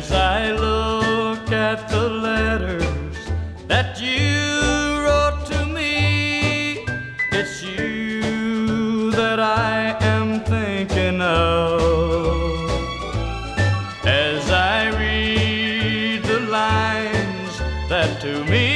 As I look at the letters that you wrote to me, it's you that I am thinking of. As I read the lines that to me